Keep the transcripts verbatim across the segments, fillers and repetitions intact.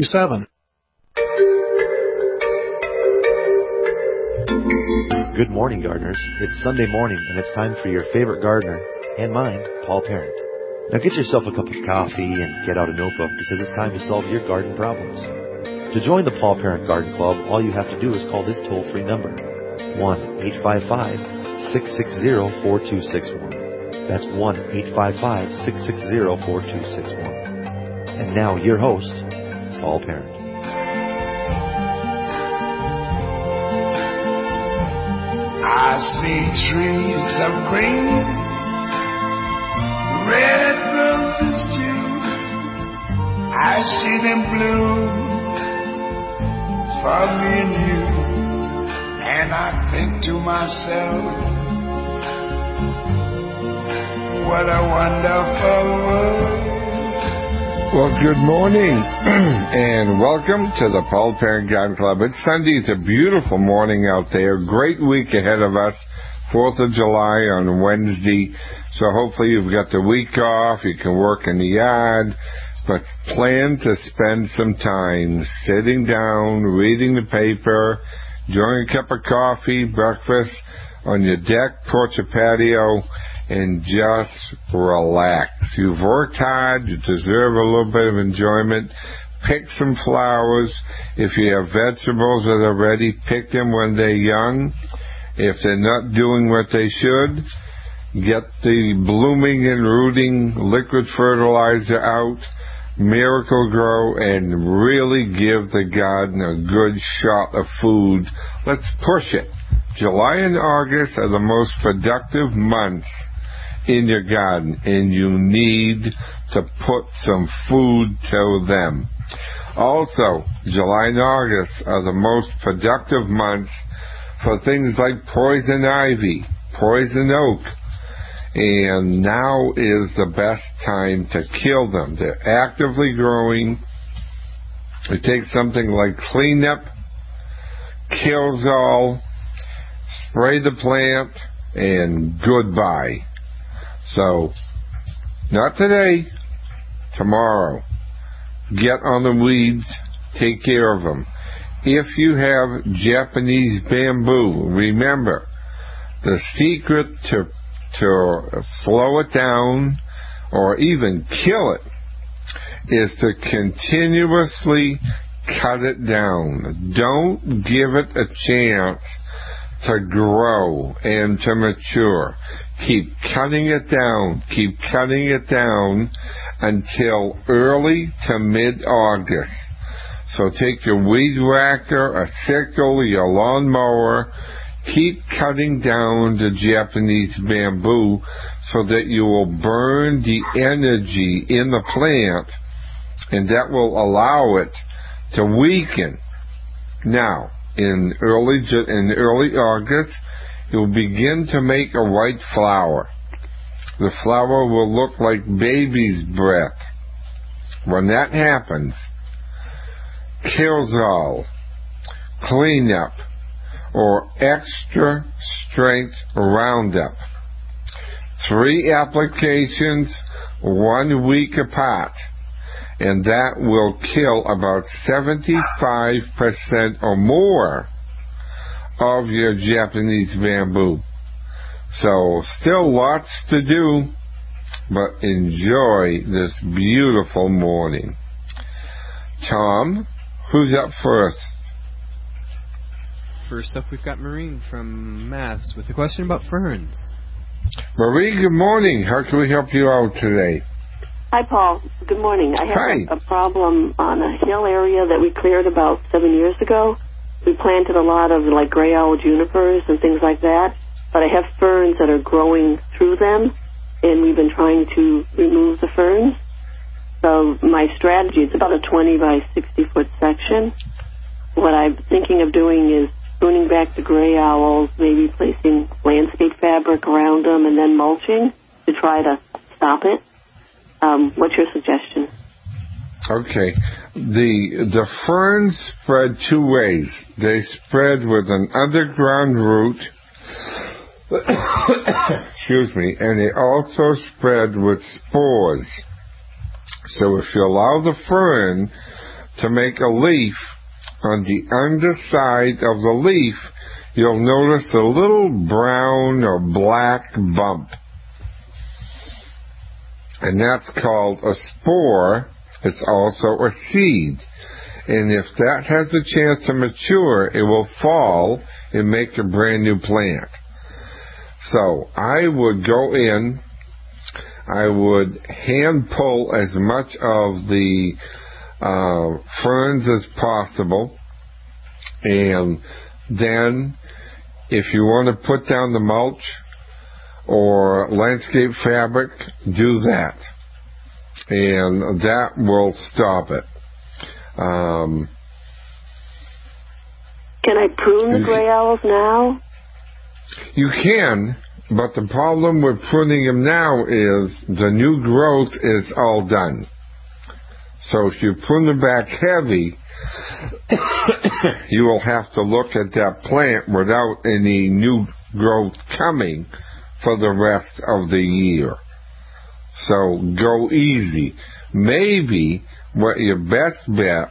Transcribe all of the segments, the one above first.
seven. Good morning, gardeners. It's Sunday morning, and it's time for your favorite gardener, and mine, Paul Parent. Now get yourself a cup of coffee and get out a notebook, because it's time to solve your garden problems. To join the Paul Parent Garden Club, all you have to do is call this toll-free number, one eight five five, six six zero, four two six one. That's one eight five five, six six zero, four two six one. And now, your host, Paul Parent. I see trees of green, red roses too. I see them bloom for me and you. And I think to myself, what a wonderful world. Well, good morning, and welcome to the Paul Parent Garden Club. It's Sunday. It's a beautiful morning out there. Great week ahead of us. fourth of July on Wednesday. So hopefully you've got the week off. You can work in the yard. But plan to spend some time sitting down, reading the paper, enjoying a cup of coffee, breakfast on your deck, porch, or patio, and just relax. You've worked hard. You deserve a little bit of enjoyment. Pick some flowers. If you have vegetables that are ready, pick them when they're young. If they're not doing what they should, get the blooming and rooting liquid fertilizer out, Miracle-Gro, and really give the garden a good shot of food. Let's push it. July and August are the most productive months in your garden, and you need to put some food to them. Also, July and August are the most productive months for things like poison ivy, poison oak, and now is the best time to kill them. They're actively growing. It takes something like cleanup, kills all, spray the plant, and goodbye. So, not today, tomorrow. Get on the weeds, take care of them. If you have Japanese bamboo, remember, the secret to, to slow it down or even kill it is to continuously cut it down. Don't give it a chance to grow and to mature. Keep cutting it down, keep cutting it down until early to mid-August. So take your weed whacker, a sickle, your lawnmower, keep cutting down the Japanese bamboo so that you will burn the energy in the plant, and that will allow it to weaken. Now, in early in early August, you'll begin to make a white flower. The flower will look like baby's breath. When that happens, Kills-All, cleanup, or extra strength Roundup. Three applications, one week apart, and that will kill about seventy-five percent or more of your Japanese bamboo. So, still lots to do, but enjoy this beautiful morning. Tom, who's up first? First up, we've got Maureen from Mass with a question about ferns. Marie, good morning. How can we help you out today? Hi, Paul. Good morning. I have Hi. a, a problem on a hill area that we cleared about seven years ago. We planted a lot of like gray owl junipers and things like that, but I have ferns that are growing through them, and we've been trying to remove the ferns. So my strategy, it's about a twenty by sixty foot section. What I'm thinking of doing is pruning back the gray owls, maybe placing landscape fabric around them, and then mulching to try to stop it. Um, what's your suggestion? Okay. The the ferns spread two ways. They spread with an underground root, excuse me, and they also spread with spores. So if you allow the fern to make a leaf, on the underside of the leaf, you'll notice a little brown or black bump. And that's called a spore. It's also a seed. And if that has a chance to mature, it will fall and make a brand new plant. So I would go in, I would hand pull as much of the uh, ferns as possible, and then if you want to put down the mulch or landscape fabric, do that, and that will stop it. Um, Can I prune the gray owls now? You can, but the problem with pruning them now is the new growth is all done. So if you prune them back heavy, you will have to look at that plant without any new growth coming for the rest of the year. So go easy. Maybe what your best bet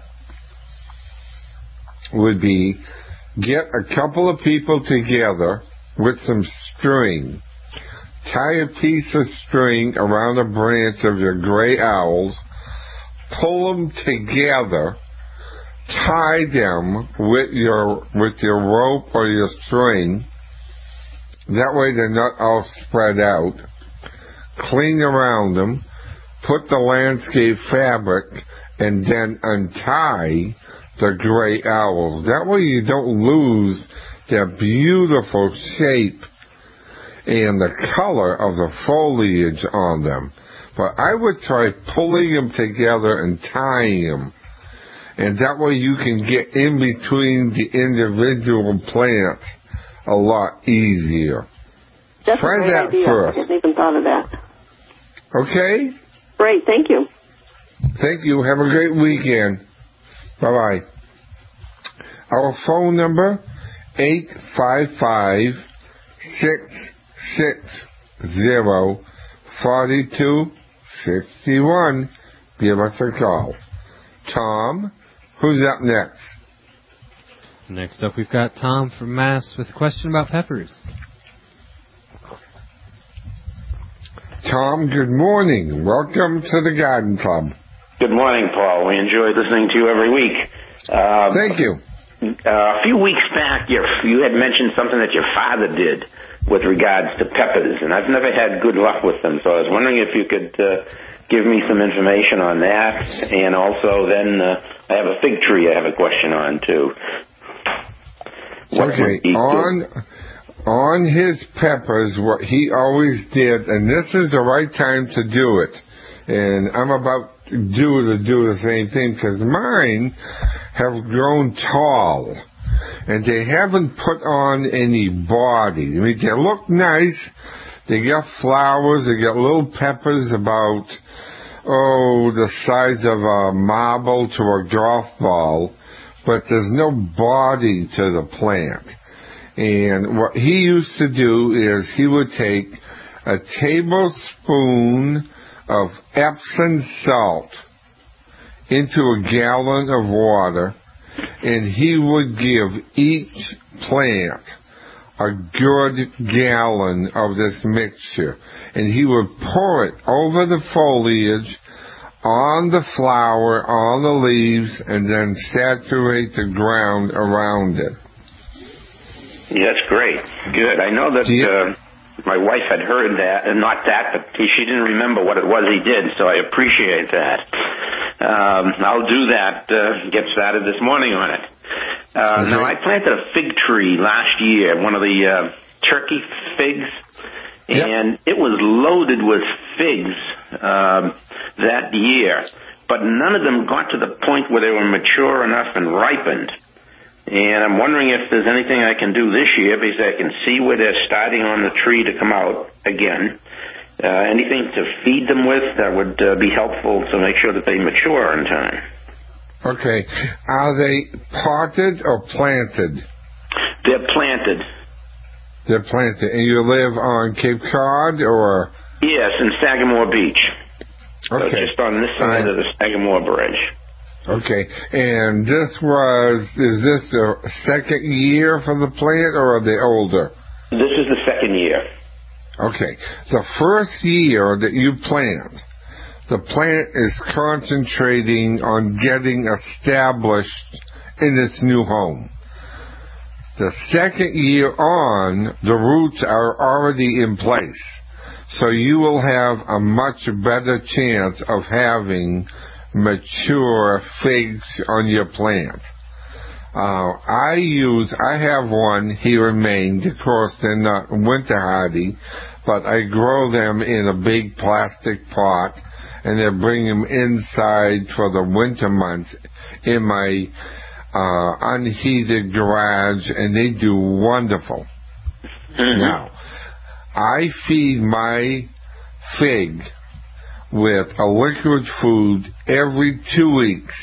would be, get a couple of people together with some string. Tie a piece of string around a branch of your gray owls, pull them together, tie them with your with your rope or your string. That way they're not all spread out. Cling around them, put the landscape fabric, and then untie the gray owls. That way you don't lose their beautiful shape and the color of the foliage on them. But I would try pulling them together and tying them. And that way you can get in between the individual plants a lot easier. That's Try a great that idea. first. I hadn't even thought of that. Okay? Great, thank you. Thank you. Have a great weekend. Bye-bye. Our phone number, eight five five, six six zero, four two six one. Give us a call. Tom, who's up next? Next up, we've got Tom from Mass with a question about peppers. Tom, good morning. Welcome to the Garden Club. Good morning, Paul. We enjoy listening to you every week. Uh, Thank you. Uh, a few weeks back, your, you had mentioned something that your father did with regards to peppers, and I've never had good luck with them, so I was wondering if you could uh, give me some information on that, and also then uh, I have a fig tree I have a question on, too. What okay, on... On his peppers, what he always did, and this is the right time to do it, and I'm about due to do the same thing, because mine have grown tall, and they haven't put on any body. I mean, they look nice, they got flowers, they got little peppers about, oh, the size of a marble to a golf ball, but there's no body to the plant. And what he used to do is he would take a tablespoon of Epsom salt into a gallon of water, and he would give each plant a good gallon of this mixture. And he would pour it over the foliage, on the flower, on the leaves, and then saturate the ground around it. Yeah, that's great. Good. I know that uh, my wife had heard that, and not that, but she didn't remember what it was he did, so I appreciate that. Um, I'll do that, uh, get started this morning on it. Uh, okay. Now, I planted a fig tree last year, one of the uh, turkey figs, yep. and it was loaded with figs um, that year, but none of them got to the point where they were mature enough and ripened. And I'm wondering if there's anything I can do this year, because I can see where they're starting on the tree to come out again. Uh, anything to feed them with that would uh, be helpful to make sure that they mature in time. Okay. Are they potted or planted? They're planted. They're planted. And you live on Cape Cod or? Yes, in Sagamore Beach. Okay. So just on this side uh, of the Sagamore Bridge. Okay, and this was, is this the second year for the plant, or are they older? This is the second year. Okay, the first year that you plant, the plant is concentrating on getting established in its new home. The second year on, the roots are already in place, so you will have a much better chance of having mature figs on your plant. Uh, I use, I have one here in Maine. Of course, they're not winter hardy, but I grow them in a big plastic pot, and I bring them inside for the winter months in my uh, unheated garage, and they do wonderful. Mm-hmm. Now, I feed my fig with a liquid food every two weeks.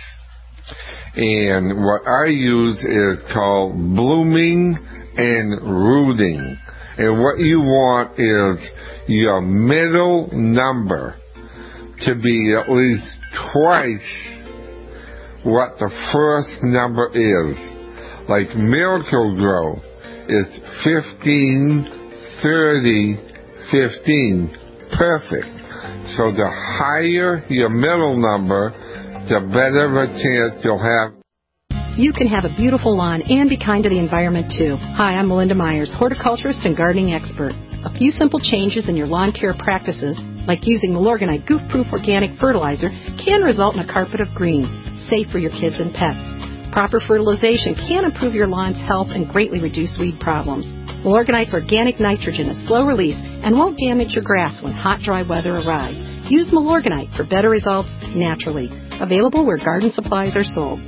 And what I use is called blooming and rooting. And what you want is your middle number to be at least twice what the first number is. Like Miracle-Gro is fifteen, thirty, fifteen. Perfect. So the higher your middle number, the better of a chance you'll have. You can have a beautiful lawn and be kind to the environment, too. Hi, I'm Melinda Myers, horticulturist and gardening expert. A few simple changes in your lawn care practices, like using Milorganite goof-proof organic fertilizer, can result in a carpet of green, safe for your kids and pets. Proper fertilization can improve your lawn's health and greatly reduce weed problems. Milorganite's organic nitrogen is slow release and won't damage your grass when hot, dry weather arrives. Use Milorganite for better results naturally. Available where garden supplies are sold.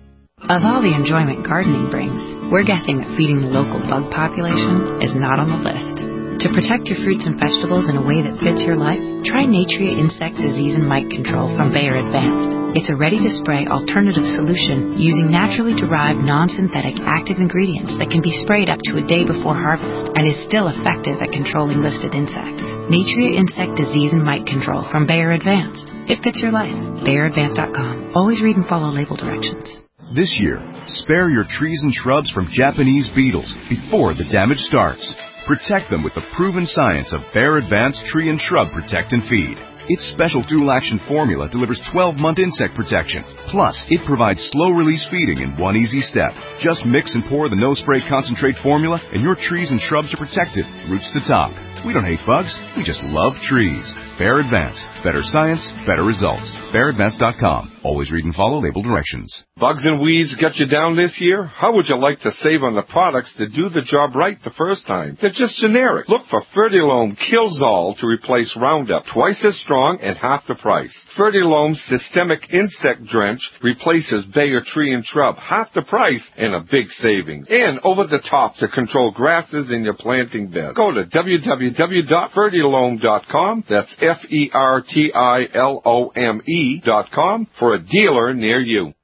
Of all the enjoyment gardening brings, we're guessing that feeding the local bug population is not on the list. To protect your fruits and vegetables in a way that fits your life, try Natria Insect Disease and Mite Control from Bayer Advanced. It's a ready-to-spray alternative solution using naturally derived non-synthetic active ingredients that can be sprayed up to a day before harvest and is still effective at controlling listed insects. Natria Insect Disease and Mite Control from Bayer Advanced. It fits your life. Bayer Advanced dot com. Always read and follow label directions. This year, spare your trees and shrubs from Japanese beetles before the damage starts. Protect them with the proven science of Bayer Advanced Tree and Shrub Protect and Feed. Its special dual-action formula delivers twelve-month insect protection. Plus, it provides slow-release feeding in one easy step. Just mix and pour the no-spray concentrate formula, and your trees and shrubs are protected, roots to top. We don't hate bugs, we just love trees. Bayer Advanced. Better science, better results. Bayer Advanced dot com. Always read and follow label directions. Bugs and weeds got you down this year? How would you like to save on the products that do the job right the first time? They're just generic. Look for Fertilome Killzall to replace Roundup. Twice as strong and half the price. Fertilome's Systemic Insect Drench replaces Bayer Tree and Shrub. Half the price and a big savings. And over the top to control grasses in your planting bed. Go to w w w dot fertilome dot com. That's F E R T I L O M E dot com for a dealer near you.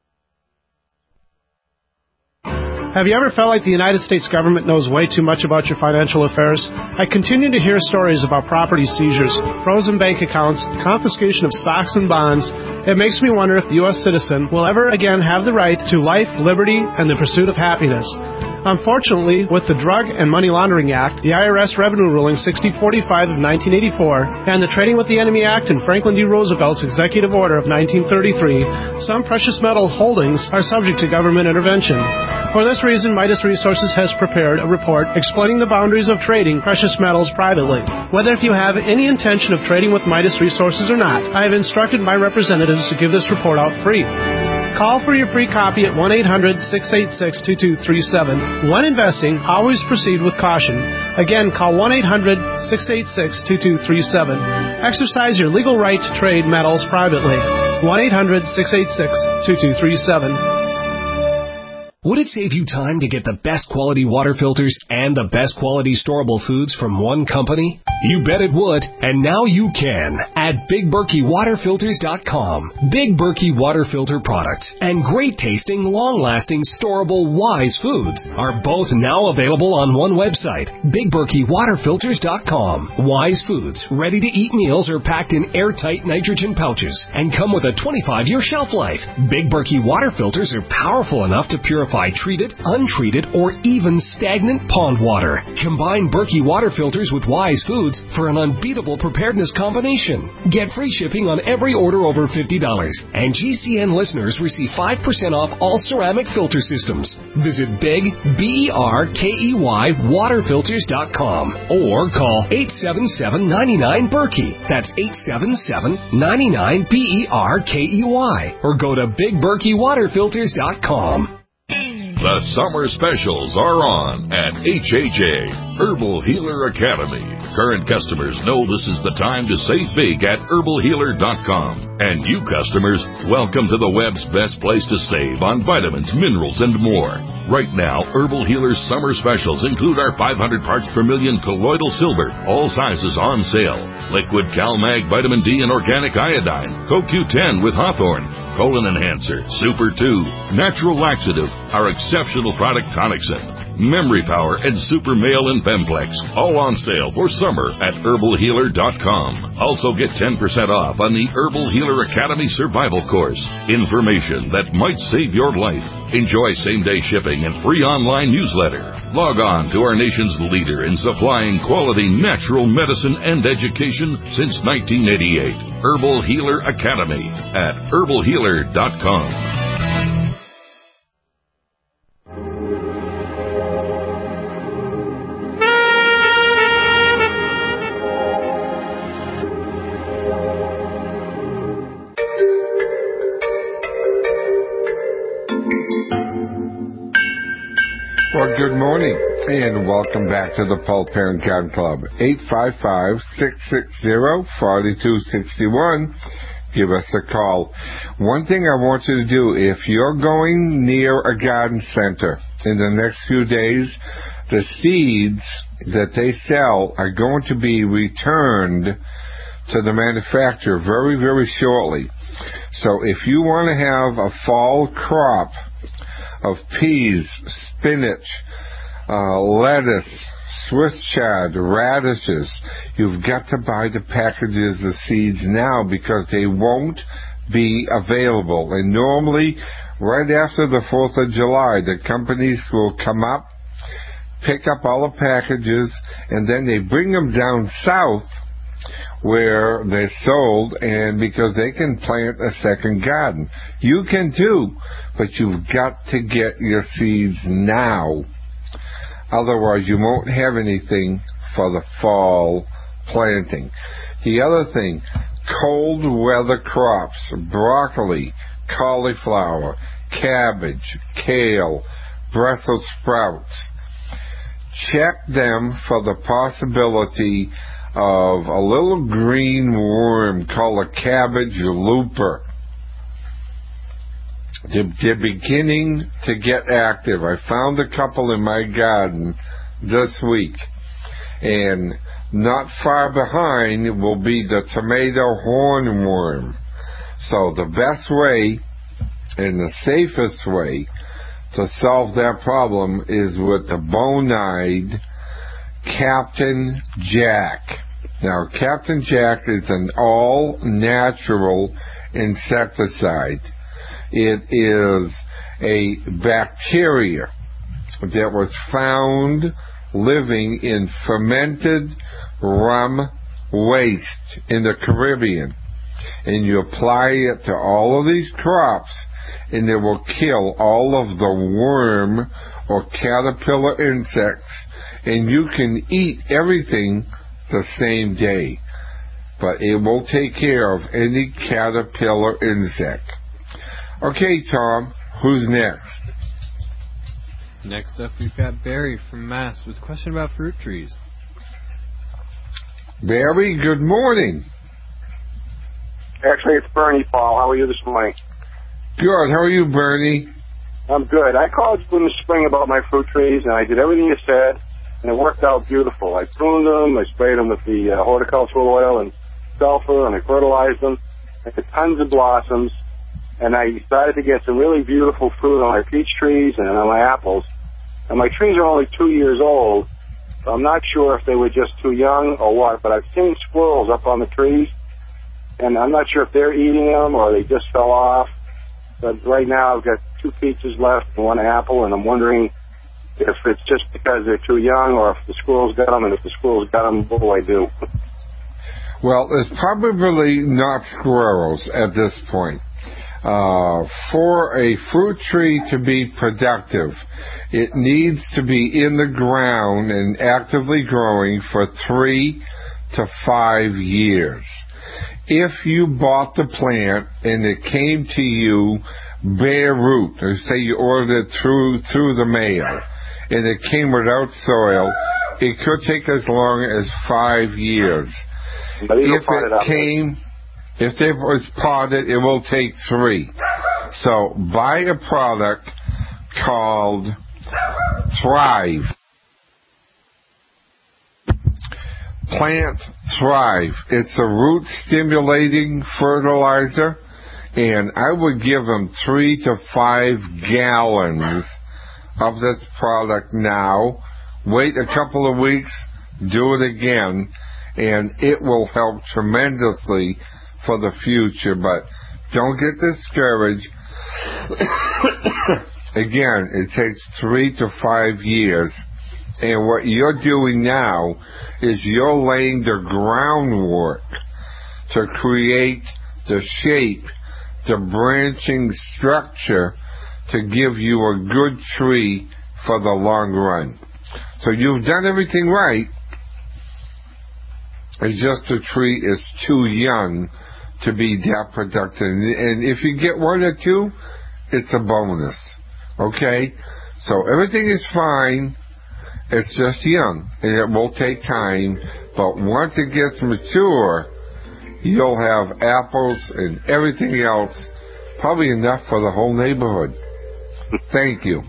Have you ever felt like the United States government knows way too much about your financial affairs? I continue to hear stories about property seizures, frozen bank accounts, confiscation of stocks and bonds. It makes me wonder if the U S citizen will ever again have the right to life, liberty, and the pursuit of happiness. Unfortunately, with the Drug and Money Laundering Act, the I R S Revenue Ruling sixty forty-five of nineteen eighty-four, and the Trading with the Enemy Act and Franklin D. Roosevelt's Executive Order of nineteen thirty-three, some precious metal holdings are subject to government intervention. For this reason, Midas Resources has prepared a report explaining the boundaries of trading precious metals privately. Whether if you have any intention of trading with Midas Resources or not, I have instructed my representatives to give this report out free. Call for your free copy at one eight hundred, six eight six, two two three seven. When investing, always proceed with caution. Again, call one eight hundred, six eight six, two two three seven. Exercise your legal right to trade metals privately. one eight hundred, six eight six, two two three seven. Would it save you time to get the best quality water filters and the best quality storable foods from one company? You bet it would, and now you can at Big Berkey Water Filters dot com. Big Berkey Water Filter products and great tasting, long-lasting, storable Wise foods are both now available on one website, Big Berkey Water Filters dot com. Wise foods, ready-to-eat meals are packed in airtight nitrogen pouches and come with a twenty-five year shelf life. Big Berkey Water Filters are powerful enough to purify treated, untreated, or even stagnant pond water. Combine Berkey Water Filters with Wise Foods for an unbeatable preparedness combination. Get free shipping on every order over fifty dollars. And G C N listeners receive five percent off all ceramic filter systems. Visit Big, B E R K E Y, Water Filters dot com or call eight seven seven, nine nine, Berkey. That's eight seven seven, nine nine, B E R K E Y. Or go to Big Berkey Water Filters dot com. The summer specials are on at H H A, Herbal Healer Academy. Current customers know this is the time to save big at herbal healer dot com. And you customers, welcome to the web's best place to save on vitamins, minerals, and more. Right now, Herbal Healer's summer specials include our five hundred parts per million colloidal silver, all sizes on sale. Liquid CalMag Vitamin D and Organic Iodine, Co Q ten with Hawthorne, Colon Enhancer, Super two, Natural Laxative, our exceptional product Tonicsyn, Memory Power, and Super Male and Femplex, all on sale for summer at herbal healer dot com. Also get ten percent off on the Herbal Healer Academy Survival Course. Information that might save your life. Enjoy same-day shipping and free online newsletter. Log on to our nation's leader in supplying quality natural medicine and education since nineteen eighty-eight. Herbal Healer Academy at herbal healer dot com. Well, good morning, and welcome back to the Paul Parent Garden Club. eight five five, six six zero, four two six one. Give us a call. One thing I want you to do, if you're going near a garden center in the next few days, the seeds that they sell are going to be returned to the manufacturer very, very shortly. So if you want to have a fall crop of peas, spinach, uh, lettuce, Swiss chard, radishes, you've got to buy the packages of seeds now because they won't be available. And normally, right after the fourth of July, the companies will come up, pick up all the packages, and then they bring them down south where they're sold, and because they can plant a second garden. You can too, but you've got to get your seeds now. Otherwise, you won't have anything for the fall planting. The other thing, cold weather crops, broccoli, cauliflower, cabbage, kale, Brussels sprouts. Check them for the possibility of a little green worm called a cabbage looper. They're, they're beginning to get active. I found a couple in my garden this week, and not far behind will be the tomato hornworm. So the best way and the safest way to solve that problem is with the Bonide Captain Jack. Now, Captain Jack is an all-natural insecticide. It is a bacteria that was found living in fermented rum waste in the Caribbean. And you apply it to all of these crops, and it will kill all of the worm or caterpillar insects, and you can eat everything the same day. But it will take care of any caterpillar insect. Okay, Tom, who's next? Next up, we've got Barry from Mass with a question about fruit trees. Barry, good morning. Actually, it's Bernie, Paul. How are you this morning? Good. How are you, Bernie? I'm good. I called you in the spring about my fruit trees, and I did everything you said, and it worked out beautiful. I pruned them, I sprayed them with the uh, horticultural oil and sulfur, and I fertilized them. I had tons of blossoms, and I started to get some really beautiful fruit on my peach trees and on my apples. And my trees are only two years old, so I'm not sure if they were just too young or what, but I've seen squirrels up on the trees, and I'm not sure if they're eating them or they just fell off. But right now I've got two peaches left and one apple, and I'm wondering if it's just because they're too young or if the squirrels got them, and if the squirrels got them, what do I do? Well, it's probably not squirrels at this point. Uh, for a fruit tree to be productive, it needs to be in the ground and actively growing for three to five years. If you bought the plant and it came to you bare root, or say you ordered it through through the mail, and it came without soil, it could take as long as five years. If it came, if it was potted, it will take three. So buy a product called Thrive. Plant Thrive. It's a root stimulating fertilizer, and I would give them three to five gallons of this product now. Wait a couple of weeks, do it again, and it will help tremendously for the future. But don't get discouraged. Again, it takes three to five years. And what you're doing now is you're laying the groundwork to create the shape, the branching structure to give you a good tree for the long run. So you've done everything right. It's just the tree is too young to be that productive. And if you get one or two, it's a bonus. Okay? So everything is fine. It's just young, and it will take time. But once it gets mature, you'll have apples and everything else, probably enough for the whole neighborhood. Thank you.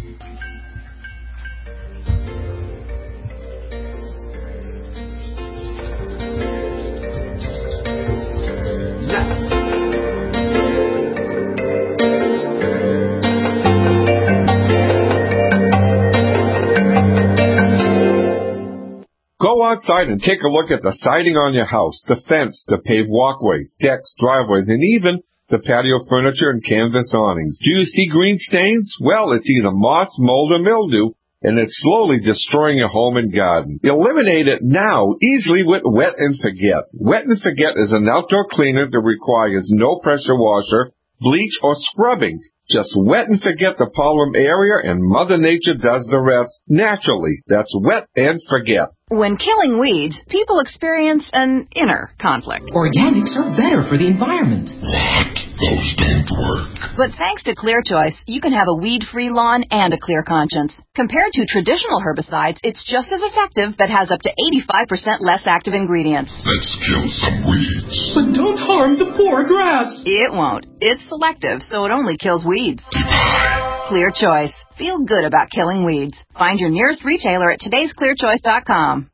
Go outside and take a look at the siding on your house, the fence, the paved walkways, decks, driveways, and even the patio furniture and canvas awnings. Do you see green stains? Well, it's either moss, mold, or mildew, and it's slowly destroying your home and garden. Eliminate it now, easily with Wet and Forget. Wet and Forget is an outdoor cleaner that requires no pressure washer, bleach, or scrubbing. Just wet and forget the problem area, and Mother Nature does the rest naturally. That's Wet and Forget. When killing weeds, people experience an inner conflict. Organics are better for the environment. What? Those don't work. But thanks to Clear Choice, you can have a weed-free lawn and a clear conscience. Compared to traditional herbicides, it's just as effective but has up to eighty-five percent less active ingredients. Let's kill some weeds. But don't harm the poor grass. It won't. It's selective, so it only kills weeds. Clear Choice. Feel good about killing weeds. Find your nearest retailer at todays clear choice dot com.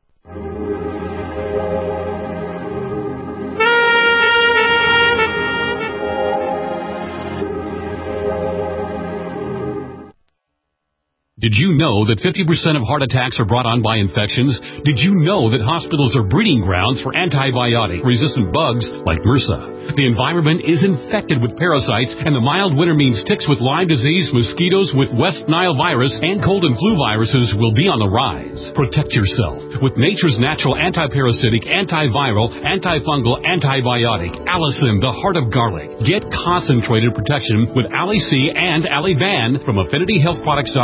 Did you know that fifty percent of heart attacks are brought on by infections? Did you know that hospitals are breeding grounds for antibiotic-resistant bugs like MRSA? The environment is infected with parasites, and the mild winter means ticks with Lyme disease, mosquitoes with West Nile virus, and cold and flu viruses will be on the rise. Protect yourself with nature's natural antiparasitic, antiviral, antifungal, antibiotic, Allicin, the heart of garlic. Get concentrated protection with Ali C and Ali Van from affinity health products dot com.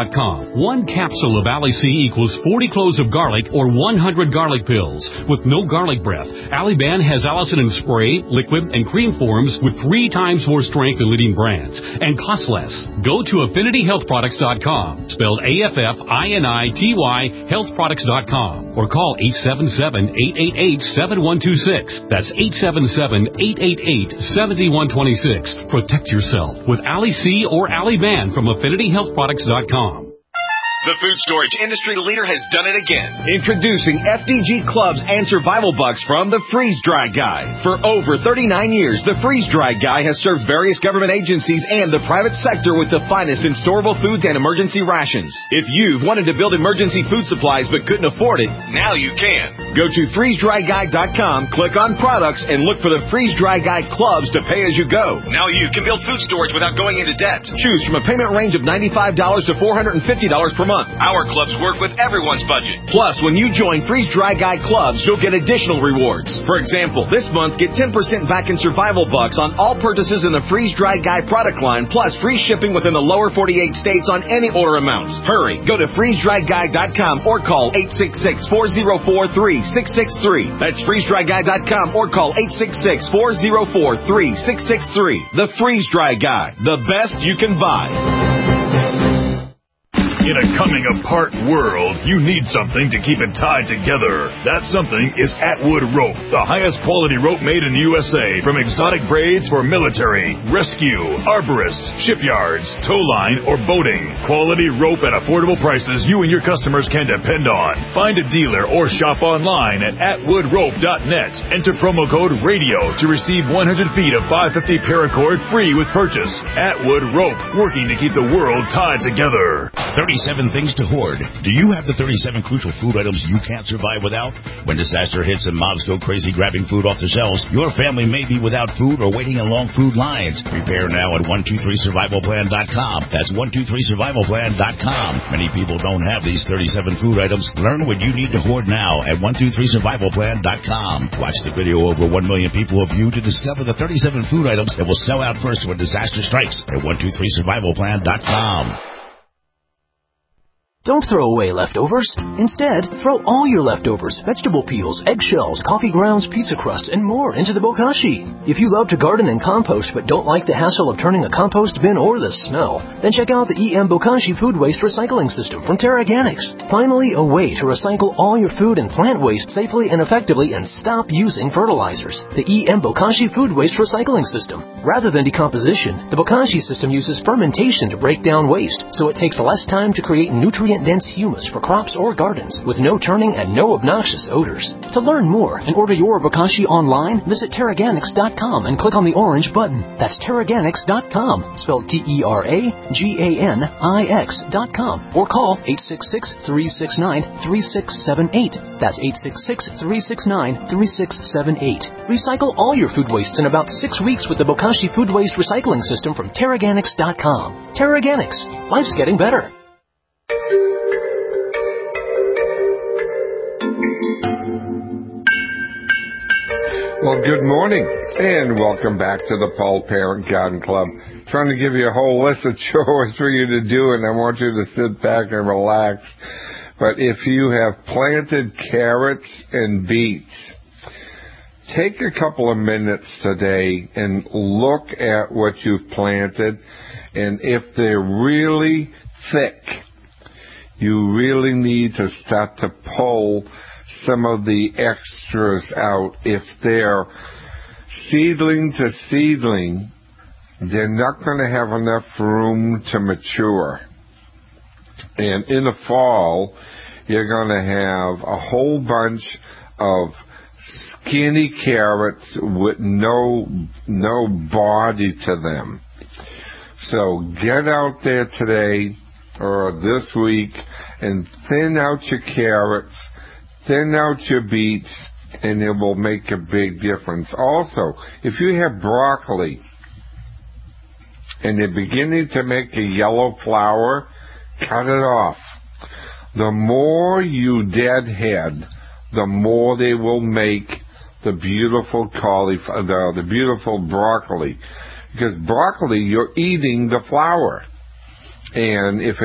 One capsule of Ali-C equals forty cloves of garlic or one hundred garlic pills. With no garlic breath, Aliban has allicin in spray, liquid, and cream forms with three times more strength than leading brands and costs less. Go to affinity health products dot com, spelled A F F I N I T Y, health products dot com, or call eight seven seven, eight eight eight, seven one two six. That's eight seven seven, eight eight eight, seven one two six. Protect yourself with Ali-C or Aliban from affinity health products dot com. The food storage industry leader has done it again. Introducing F D G Clubs and Survival Bucks from the Freeze Dry Guy. For over thirty-nine years, the Freeze Dry Guy has served various government agencies and the private sector with the finest in storable foods and emergency rations. If you've wanted to build emergency food supplies but couldn't afford it, now you can. Go to freeze dry guy dot com, click on products, and look for the Freeze Dry Guy Clubs to pay as you go. Now you can build food storage without going into debt. Choose from a payment range of ninety-five dollars to four hundred fifty dollars per month. Our clubs work with everyone's budget. Plus, when you join Freeze Dry Guy Clubs, you'll get additional rewards. For example, this month, get ten percent back in Survival Bucks on all purchases in the Freeze Dry Guy product line, plus free shipping within the lower forty-eight states on any order amounts. Hurry, go to freeze dry guy dot com or call eight six six, four zero four, three six six three. That's freeze dry guy dot com or call eight six six, four zero four, three six six three. The Freeze Dry Guy, the best you can buy. In a coming-apart world, you need something to keep it tied together. That something is Atwood Rope, the highest quality rope made in the U S A, from exotic braids for military, rescue, arborists, shipyards, tow line, or boating. Quality rope at affordable prices you and your customers can depend on. Find a dealer or shop online at atwood rope dot net. Enter promo code RADIO to receive one hundred feet of five fifty paracord free with purchase. Atwood Rope, working to keep the world tied together. thirty-seven things to hoard. Do you have the thirty-seven crucial food items you can't survive without? When disaster hits and mobs go crazy grabbing food off the shelves, your family may be without food or waiting in long food lines. Prepare now at one two three survival plan dot com. That's one two three survival plan dot com. Many people don't have these thirty-seven food items. Learn what you need to hoard now at one two three survival plan dot com. Watch the video over one million people have viewed to discover the thirty-seven food items that will sell out first when disaster strikes at one two three survival plan dot com. Don't throw away leftovers. Instead, throw all your leftovers, vegetable peels, eggshells, coffee grounds, pizza crusts, and more into the bokashi. If you love to garden and compost but don't like the hassle of turning a compost bin or the smell, then check out the E M Bokashi Food Waste Recycling System from TerraGanix. Finally, a way to recycle all your food and plant waste safely and effectively and stop using fertilizers. The E M Bokashi Food Waste Recycling System. Rather than decomposition, the Bokashi system uses fermentation to break down waste, so it takes less time to create nutrient-dense humus for crops or gardens, with no turning and no obnoxious odors. To learn more and order your Bokashi online, visit terraganix dot com and click on the orange button. That's terraganix dot com, spelled T E R A G A N I X dot com, or call eight six six, three six nine, three six seven eight. That's eight six six, three six nine, three six seven eight. Recycle all your food wastes in about six weeks with the Bokashi Food Waste Recycling System from terraganix dot com. TerraGanix. Life's getting better. Well, good morning, and welcome back to the Paul Parent Garden Club. Trying to give you a whole list of chores for you to do, and I want you to sit back and relax. But if you have planted carrots and beets, take a couple of minutes today and look at what you've planted, and if they're really thick, you really need to start to pull some of the extras out. If they're seedling to seedling, they're not going to have enough room to mature. And in the fall, you're going to have a whole bunch of skinny carrots with no no body to them. So get out there today or this week and thin out your carrots, thin out your beets, and it will make a big difference. Also, if you have broccoli and they're beginning to make a yellow flower, cut it off. The more you deadhead, the more they will make the beautiful cauliflower, the, the beautiful broccoli. Because broccoli, you're eating the flower. And if it's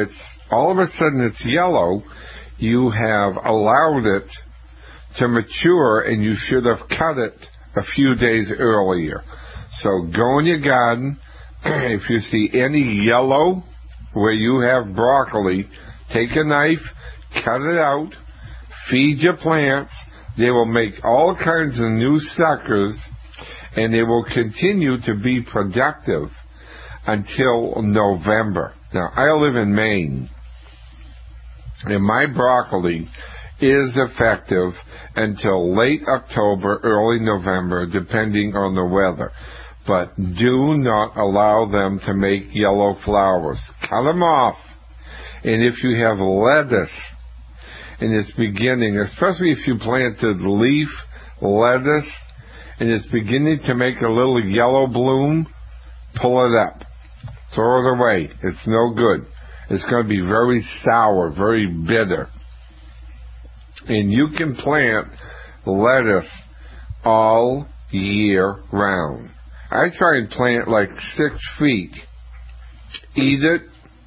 all of a sudden it's yellow, you have allowed it to mature, and you should have cut it a few days earlier. So go in your garden. If you see any yellow where you have broccoli, take a knife, cut it out, feed your plants. They will make all kinds of new suckers, and they will continue to be productive until November. Now, I live in Maine, and my broccoli is effective until late October, early November, depending on the weather. But do not allow them to make yellow flowers. Cut them off. And if you have lettuce in its beginning, especially if you planted leaf lettuce and it's beginning to make a little yellow bloom, pull it up. Throw it away. It's no good. It's going to be very sour, very bitter. And you can plant lettuce all year round. I try and plant like six feet. Eat it.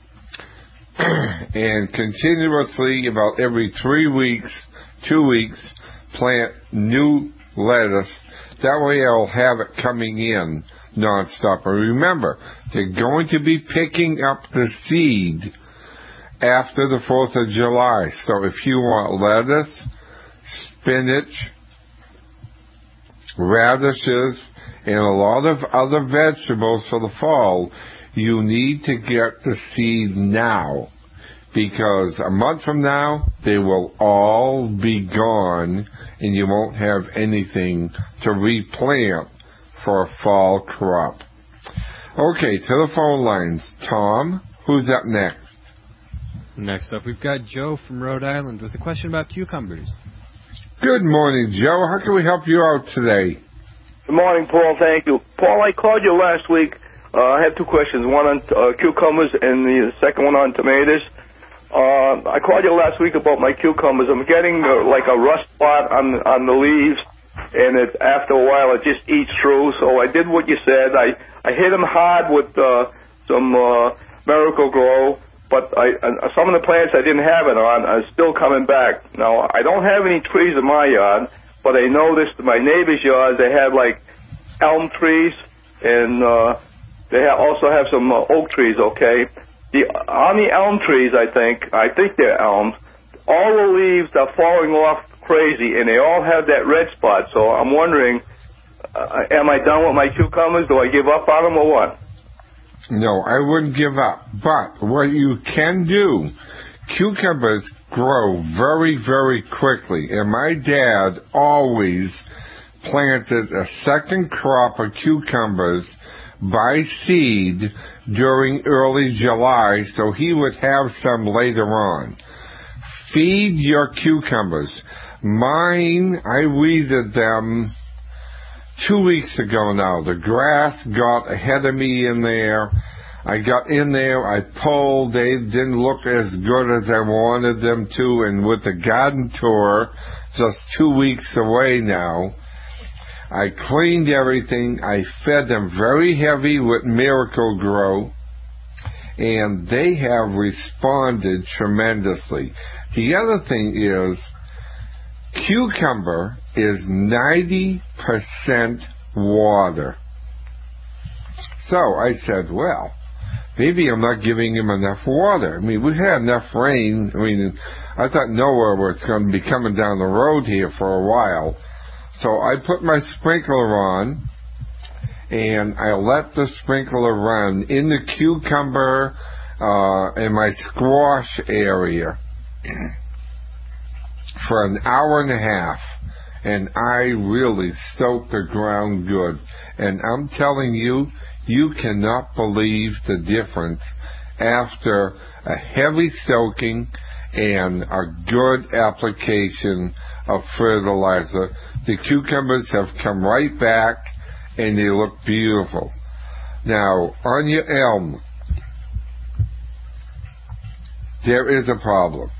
And continuously, about every three weeks, two weeks, plant new lettuce. That way I'll have it coming in nonstop. And remember, they're going to be picking up the seed after the fourth of July. So if you want lettuce, spinach, radishes, and a lot of other vegetables for the fall, you need to get the seed now, because a month from now they will all be gone and you won't have anything to replant for a fall crop. Okay, to the phone lines. Tom, who's up next? Next up, we've got Joe from Rhode Island with a question about cucumbers. Good morning, Joe. How can we help you out today? Good morning, Paul. Thank you. Paul, I called you last week. Uh, I have two questions, one on uh, cucumbers and the second one on tomatoes. Uh, I called you last week about my cucumbers. I'm getting uh, like a rust spot on on the leaves, and it, after a while it just eats through. So I did what you said. I, I hit them hard with uh, some uh, Miracle Grow, but I, uh, some of the plants I didn't have it on are still coming back. Now, I don't have any trees in my yard, but I noticed my neighbor's yards, they had like elm trees, and uh, they ha- also have some uh, oak trees, okay? The, on the elm trees, I think, I think they're elms, all the leaves are falling off crazy, and they all have that red spot. So I'm wondering, uh, am I done with my cucumbers? Do I give up on them or what? No, I wouldn't give up. But what you can do, cucumbers grow very, very quickly. And my dad always planted a second crop of cucumbers by seed during early July, so he would have some later on. Feed your cucumbers. Mine, I weeded them two weeks ago now. The grass got ahead of me in there. I got in there, I pulled, they didn't look as good as I wanted them to, and with the garden tour, just two weeks away now, I cleaned everything. I fed them very heavy with Miracle Grow, and they have responded tremendously. The other thing is, cucumber is ninety percent water. So I said, well, maybe I'm not giving him enough water. I mean, we've had enough rain. I mean, I thought nowhere was going to be coming down the road here for a while. So I put my sprinkler on, and I let the sprinkler run in the cucumber uh, and my squash area for an hour and a half. And I really soaked the ground good. And I'm telling you, you cannot believe the difference after a heavy soaking and a good application of fertilizer. The cucumbers have come right back, and they look beautiful. Now, on your elm, there is a problem.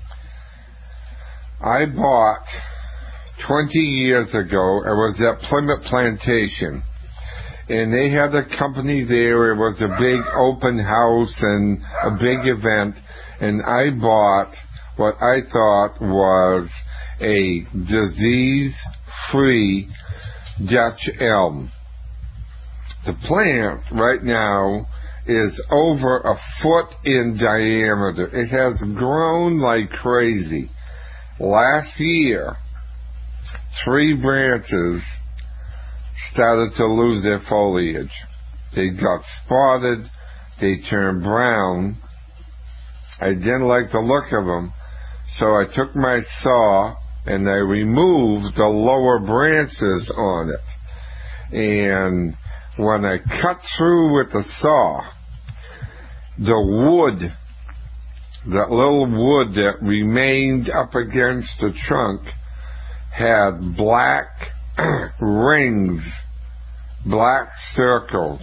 I bought twenty years ago, I was at Plymouth Plantation, and they had a company there. It was a big open house and a big event, and I bought what I thought was a disease-free Dutch elm. The plant right now is over a foot in diameter. It has grown like crazy. Last year, three branches started to lose their foliage. They got spotted, they turned brown. I didn't like the look of them, so I took my saw and I removed the lower branches on it. And when I cut through with the saw, the wood, that little wood that remained up against the trunk, had black rings, black circles.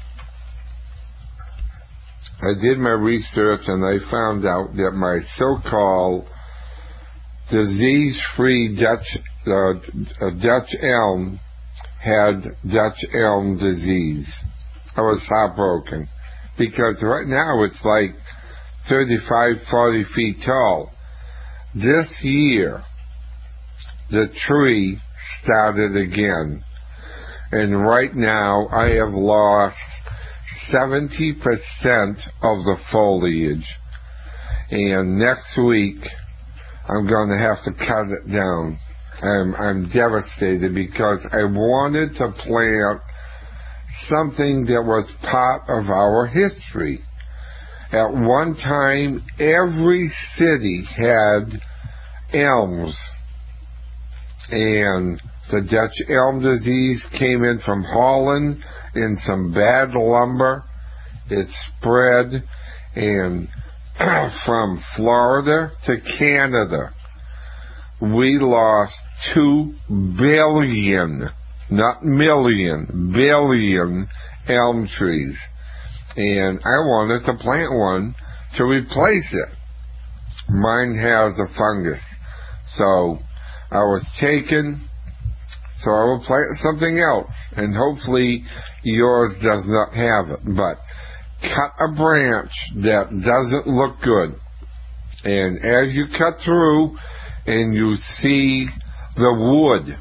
I did my research and I found out that my so-called disease-free Dutch uh, Dutch elm had Dutch elm disease. I was heartbroken because right now it's like thirty-five, forty feet tall. This year, the tree started again, and right now I have lost seventy percent of the foliage, and next week I'm going to have to cut it down. I'm, I'm devastated because I wanted to plant something that was part of our history. At one time, every city had elms, and the Dutch elm disease came in from Holland in some bad lumber. It spread, and from Florida to Canada, we lost two billion, not million, billion elm trees. And I wanted to plant one to replace it. Mine has a fungus. So I was taken, so I will plant something else, and hopefully yours does not have it. But cut a branch that doesn't look good, and as you cut through and you see the wood,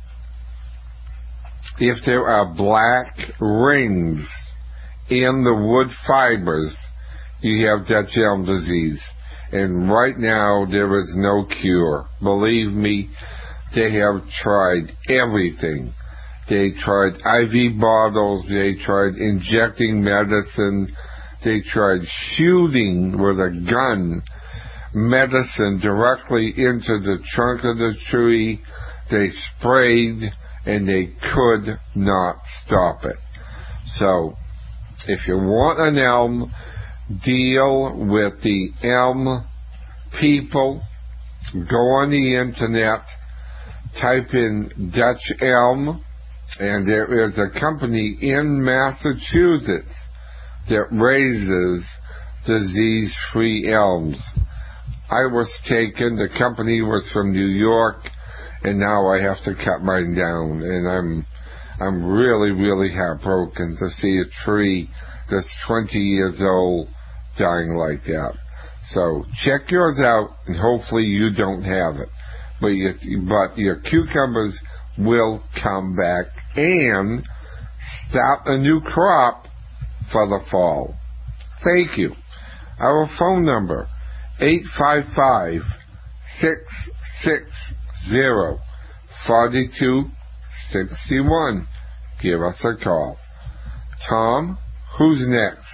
if there are black rings in the wood fibers, you have Dutch elm disease. And right now there is no cure. Believe me, they have tried everything. They tried I V bottles, they tried injecting medicine, they tried shooting with a gun medicine directly into the trunk of the tree. They sprayed and they could not stop it. So if you want an elm, deal with the elm people. Go on the internet, type in Dutch elm, and there is a company in Massachusetts that raises disease-free elms. I was taken, the company was from New York, and now I have to cut mine down, and I'm I'm really, really heartbroken to see a tree that's twenty years old dying like that. So check yours out, and hopefully you don't have it. But your, but your cucumbers will come back and start a new crop for the fall. Thank you. Our phone number, eight five five, six six zero, four two six one. Give us a call. Tom, who's next?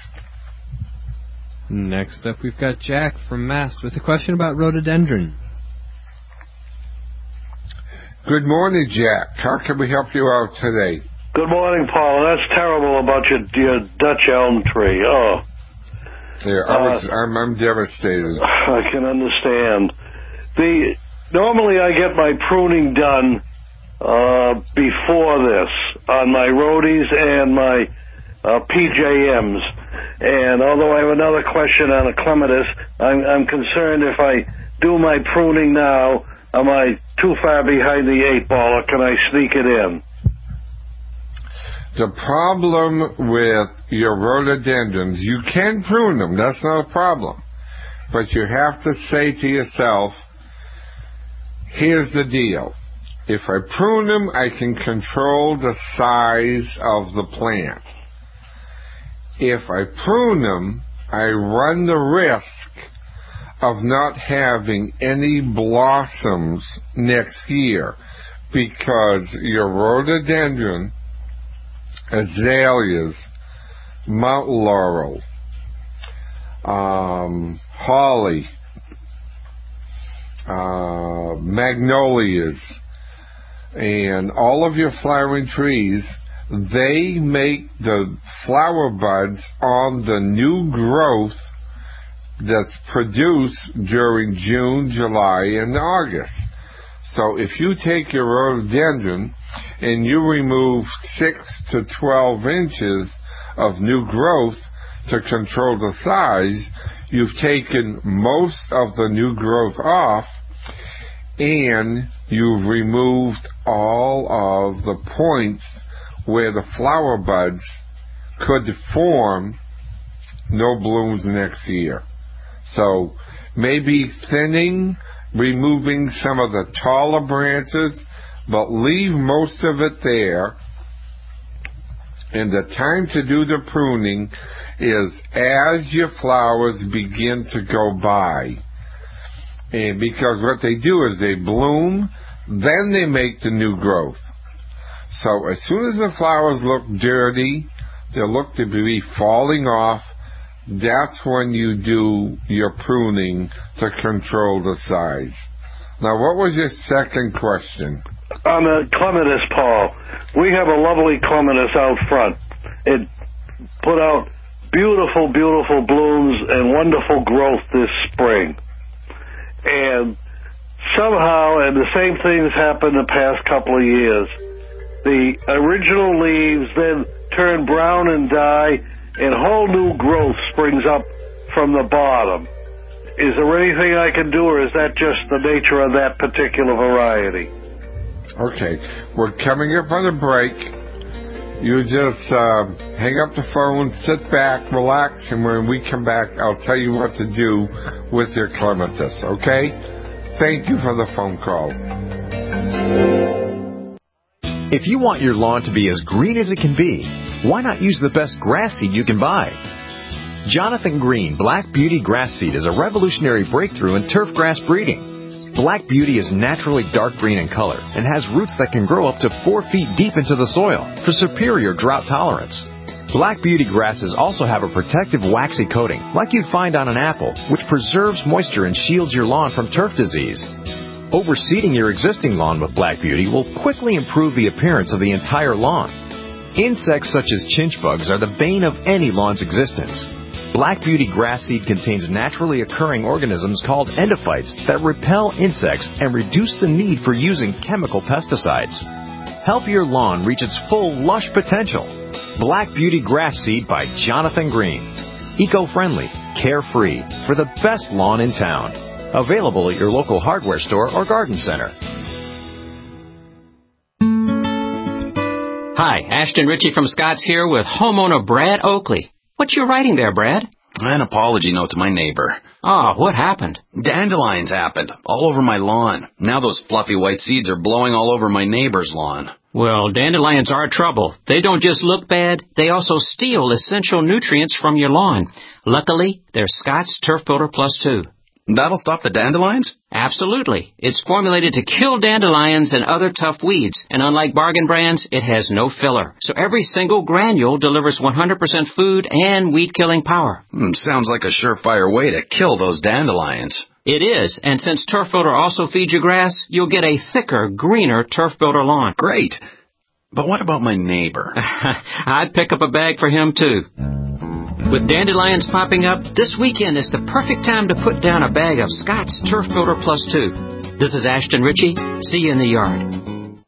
Next up, we've got Jack from Mass with a question about rhododendron. Good morning, Jack. How can we help you out today? Good morning, Paul. That's terrible about your, your Dutch elm tree. Oh. Yeah, I was, uh, I'm, I'm devastated. I can understand. The normally I get my pruning done uh, before this on my rhodies and my uh, P J Ms. And although I have another question on a clematis, I'm, I'm concerned if I do my pruning now, am I too far behind the eight ball, or can I sneak it in? The problem with your rhododendrons, you can prune them, that's not a problem. But you have to say to yourself, here's the deal. If I prune them, I can control the size of the plant. If I prune them, I run the risk of not having any blossoms next year because your rhododendron, azaleas, mountain laurel, um, holly, uh, magnolias, and all of your flowering trees, they make the flower buds on the new growth that's produced during June, July, and August. So if you take your rhododendron and you remove six to twelve inches of new growth to control the size, you've taken most of the new growth off and you've removed all of the points where the flower buds could form no blooms next year. So maybe thinning, removing some of the taller branches, but leave most of it there. And the time to do the pruning is as your flowers begin to go by. And because what they do is they bloom, then they make the new growth. So as soon as the flowers look dirty, they look to be falling off, that's when you do your pruning to control the size. Now, what was your second question? On the clematis, Paul, we have a lovely clematis out front. It put out beautiful, beautiful blooms and wonderful growth this spring. And somehow, and the same things happened the past couple of years, the original leaves then turn brown and die, and whole new growth springs up from the bottom. Is there anything I can do, or is that just the nature of that particular variety? Okay, we're coming up on a break. You just uh, hang up the phone, sit back, relax, and when we come back, I'll tell you what to do with your clematis, okay? Thank you for the phone call. If you want your lawn to be as green as it can be, why not use the best grass seed you can buy? Jonathan Green Black Beauty Grass Seed is a revolutionary breakthrough in turf grass breeding. Black Beauty is naturally dark green in color and has roots that can grow up to four feet deep into the soil for superior drought tolerance. Black Beauty grasses also have a protective waxy coating like you'd find on an apple, which preserves moisture and shields your lawn from turf disease. Overseeding your existing lawn with Black Beauty will quickly improve the appearance of the entire lawn. Insects such as chinch bugs are the bane of any lawn's existence. Black Beauty grass seed contains naturally occurring organisms called endophytes that repel insects and reduce the need for using chemical pesticides. Help your lawn reach its full lush potential. Black Beauty grass seed by Jonathan Green. Eco-friendly, carefree, for the best lawn in town. Available at your local hardware store or garden center. Hi, Ashton Ritchie from Scott's here with homeowner Brad Oakley. What you writing there, Brad? An apology note to my neighbor. Oh, what happened? Dandelions happened, all over my lawn. Now those fluffy white seeds are blowing all over my neighbor's lawn. Well, dandelions are trouble. They don't just look bad, they also steal essential nutrients from your lawn. Luckily, they're Scott's Turf Builder Plus two. That'll stop the dandelions? Absolutely. It's formulated to kill dandelions and other tough weeds, and unlike bargain brands, it has no filler. So every single granule delivers one hundred percent food and weed-killing power. Hmm, sounds like a surefire way to kill those dandelions. It is, and since Turf Builder also feeds your grass, you'll get a thicker, greener Turf Builder lawn. Great. But what about my neighbor? I'd pick up a bag for him, too. With dandelions popping up, this weekend is the perfect time to put down a bag of Scott's Turf Builder Plus two. This is Ashton Ritchie. See you in the yard.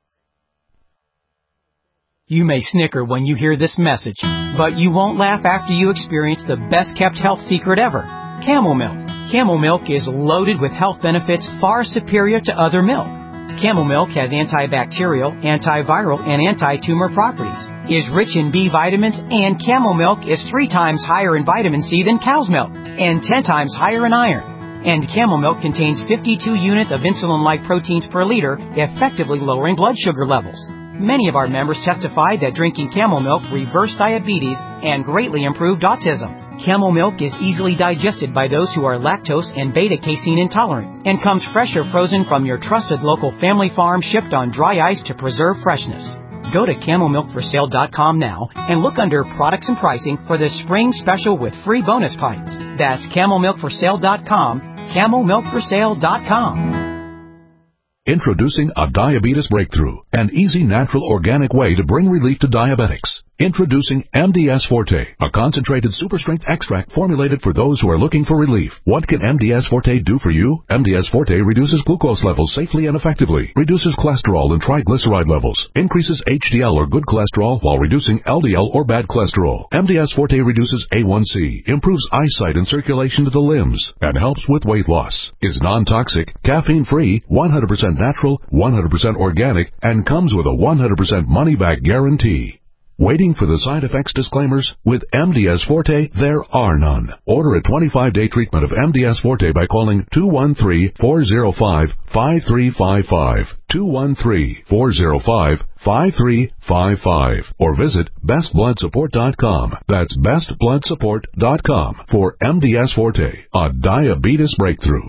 You may snicker when you hear this message, but you won't laugh after you experience the best-kept health secret ever, Camel Milk. Camel Milk is loaded with health benefits far superior to other milk. Camel milk has antibacterial, antiviral, and anti-tumor properties, is rich in B vitamins, and camel milk is three times higher in vitamin C than cow's milk, and ten times higher in iron. And camel milk contains fifty-two units of insulin-like proteins per liter, effectively lowering blood sugar levels. Many of our members testified that drinking camel milk reversed diabetes and greatly improved autism. Camel milk is easily digested by those who are lactose and beta-casein intolerant and comes fresh or frozen from your trusted local family farm, shipped on dry ice to preserve freshness. Go to camel milk for sale dot com now and look under products and pricing for the spring special with free bonus pints. That's camel milk for sale dot com, camel milk for sale dot com. Introducing a diabetes breakthrough, an easy, natural, organic way to bring relief to diabetics. Introducing M D S Forte, a concentrated super-strength extract formulated for those who are looking for relief. What can M D S Forte do for you? M D S Forte reduces glucose levels safely and effectively, reduces cholesterol and triglyceride levels, increases H D L or good cholesterol while reducing L D L or bad cholesterol. M D S Forte reduces A one C, improves eyesight and circulation to the limbs, and helps with weight loss. Is non-toxic, caffeine-free, one hundred percent natural, one hundred percent organic, and comes with a one hundred percent money-back guarantee. Waiting for the side effects disclaimers? With M D S Forte, there are none. Order a twenty-five day treatment of M D S Forte by calling two one three, four zero five, five three five five, two one three, four zero five, five three five five, or visit best blood support dot com. That's best blood support dot com for M D S Forte, a diabetes breakthrough.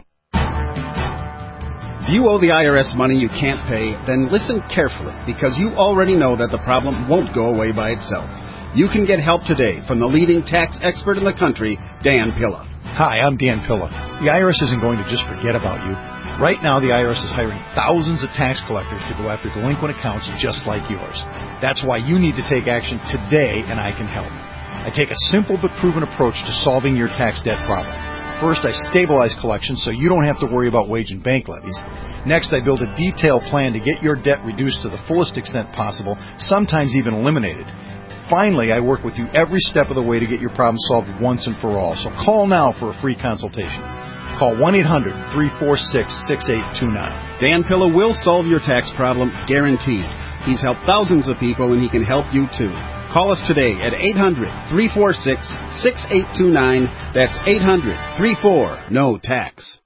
If you owe the I R S money you can't pay, then listen carefully, because you already know that the problem won't go away by itself. You can get help today from the leading tax expert in the country, Dan Pilla. Hi, I'm Dan Pilla. The I R S isn't going to just forget about you. Right now, the I R S is hiring thousands of tax collectors to go after delinquent accounts just like yours. That's why you need to take action today, and I can help. I take a simple but proven approach to solving your tax debt problem. First, I stabilize collections so you don't have to worry about wage and bank levies. Next, I build a detailed plan to get your debt reduced to the fullest extent possible, sometimes even eliminated. Finally, I work with you every step of the way to get your problem solved once and for all. So call now for a free consultation. Call one eight hundred, three four six, six eight two nine. Dan Pilla will solve your tax problem, guaranteed. He's helped thousands of people, and he can help you too. Call us today at eight hundred, three four six, six eight two nine. That's eight hundred, three four, N O tax.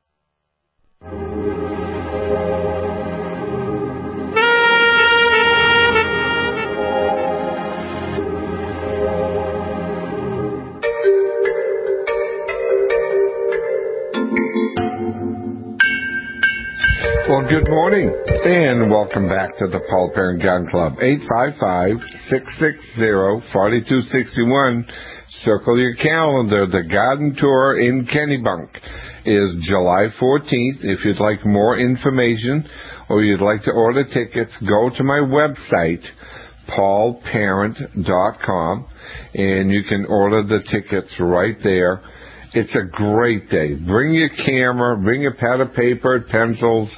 Well, good morning, and welcome back to the Paul Parent Gun Club. eight five five, six six zero, four two six one. Circle your calendar. The garden tour in Kennebunk is July fourteenth. If you'd like more information or you'd like to order tickets, go to my website, paul parent dot com, and you can order the tickets right there. It's a great day. Bring your camera, bring a pad of paper, pencils,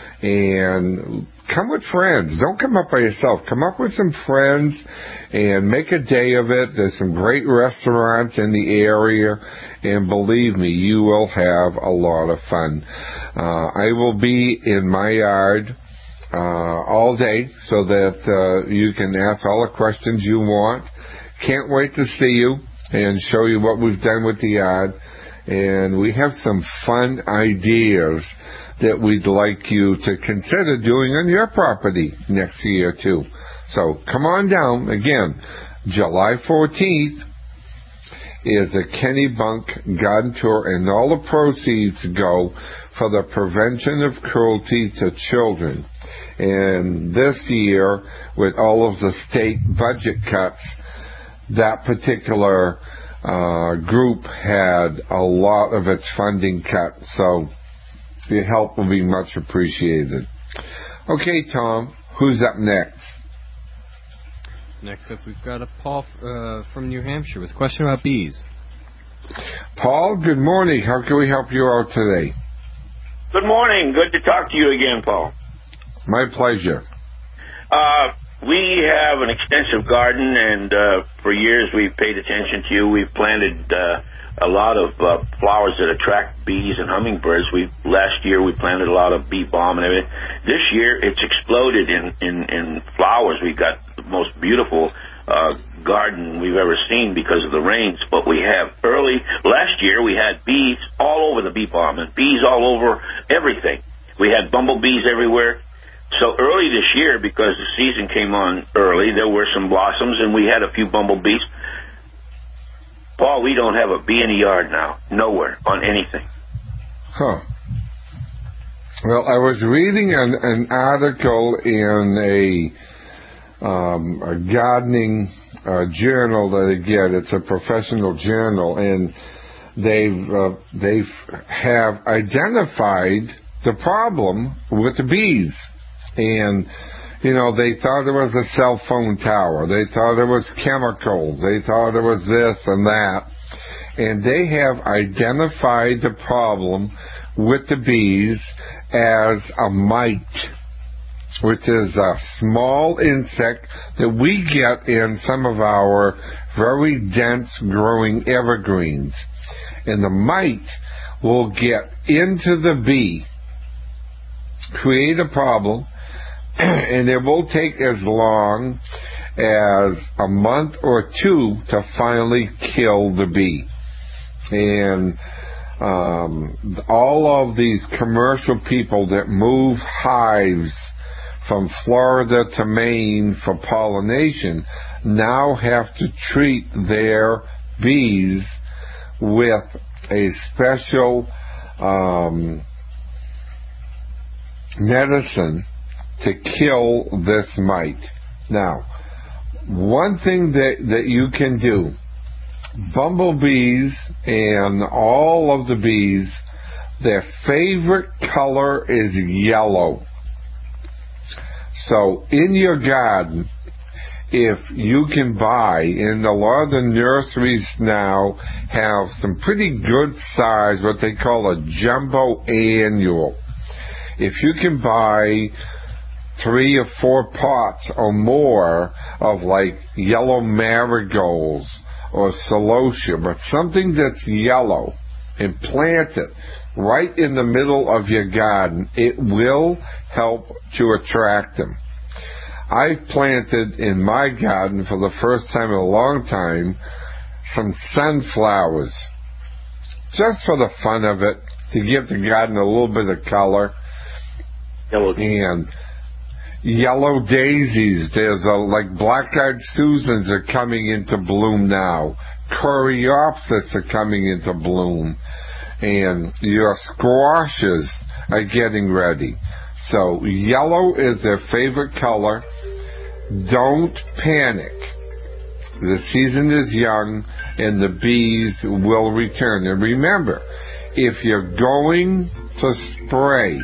and come with friends. Don't come up by yourself. Come up with some friends and make a day of it. There's some great restaurants in the area, and believe me, you will have a lot of fun. Uh, I will be in my yard uh, all day so that uh, you can ask all the questions you want. Can't wait to see you and show you what we've done with the yard. And we have some fun ideas that we'd like you to consider doing on your property next year, too. So come on down. Again, July fourteenth is a Kennebunk Garden Tour, and all the proceeds go for the prevention of cruelty to children. And this year, with all of the state budget cuts, that particular uh, group had a lot of its funding cut, so your help will be much appreciated. Okay, Tom, who's up next? Next up, we've got a Paul uh, from New Hampshire with a question about bees. Paul, good morning. How can we help you out today? Good morning. Good to talk to you again, Paul. My pleasure. Uh, we have an extensive garden, and uh, for years we've paid attention to you. We've planted uh, a lot of uh, flowers that attract bees and hummingbirds. We last year we planted a lot of bee balm and everything. This year it's exploded in, in, in flowers. We've got the most beautiful uh, garden we've ever seen because of the rains. But we have early last year we had bees all over the bee balm and bees all over everything. We had bumblebees everywhere. So early this year, because the season came on early, there were some blossoms, and we had a few bumblebees. Paul, we don't have a bee in the yard now. Nowhere on anything. Huh. Well, I was reading an, an article in a, um, a gardening uh, journal that I get. It's a professional journal, and they've uh, they've have identified the problem with the bees. And, you know, they thought it was a cell phone tower. They thought it was chemicals. They thought it was this and that. And they have identified the problem with the bees as a mite, which is a small insect that we get in some of our very dense growing evergreens. And the mite will get into the bee, create a problem, and it will take as long as a month or two to finally kill the bee. And um, all of these commercial people that move hives from Florida to Maine for pollination now have to treat their bees with a special um, medicine to kill this mite. Now, one thing that, that you can do, bumblebees and all of the bees, their favorite color is yellow. So in your garden, if you can buy, and a lot of the nurseries now have some pretty good size, what they call a jumbo annual. If you can buy three or four pots or more of like yellow marigolds or celosia, but something that's yellow, and plant it right in the middle of your garden, it will help to attract them. I've planted in my garden for the first time in a long time some sunflowers, just for the fun of it, to give the garden a little bit of color. Yellow. And yellow daisies, there's a, like black-eyed Susans are coming into bloom now. Coreopsis are coming into bloom. And your squashes are getting ready. So yellow is their favorite color. Don't panic. The season is young and the bees will return. And remember, if you're going to spray,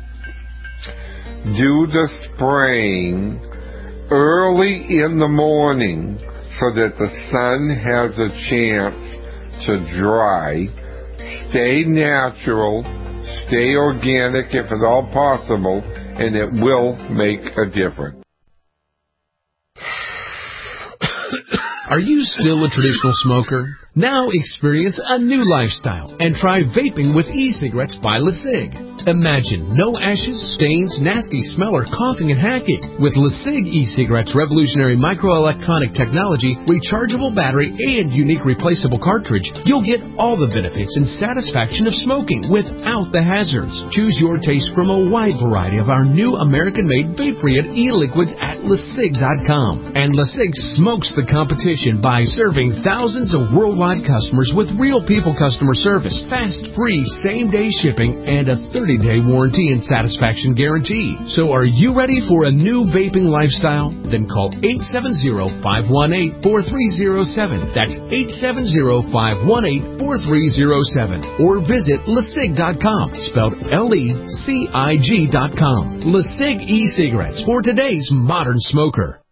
do the spraying early in the morning so that the sun has a chance to dry. Stay natural, stay organic if at all possible, and it will make a difference. Are you still a traditional smoker? Now experience a new lifestyle and try vaping with e-cigarettes by LeSig. Imagine no ashes, stains, nasty smell, or coughing and hacking. With LeSig e-cigarettes' revolutionary microelectronic technology, rechargeable battery, and unique replaceable cartridge, you'll get all the benefits and satisfaction of smoking without the hazards. Choose your taste from a wide variety of our new American-made vape-free e-liquids at LeSig dot com. And LeSig smokes the competition by serving thousands of worldwide customers with real people customer service, fast, free, same-day shipping, and a thirty-day warranty and satisfaction guarantee. So are you ready for a new vaping lifestyle? Then call eight seven zero, five one eight, four three zero seven. That's eight seven zero, five one eight, four three zero seven. Or visit LeSig dot com, spelled L E C I G dot com. LeSig e-cigarettes for today's modern smoker.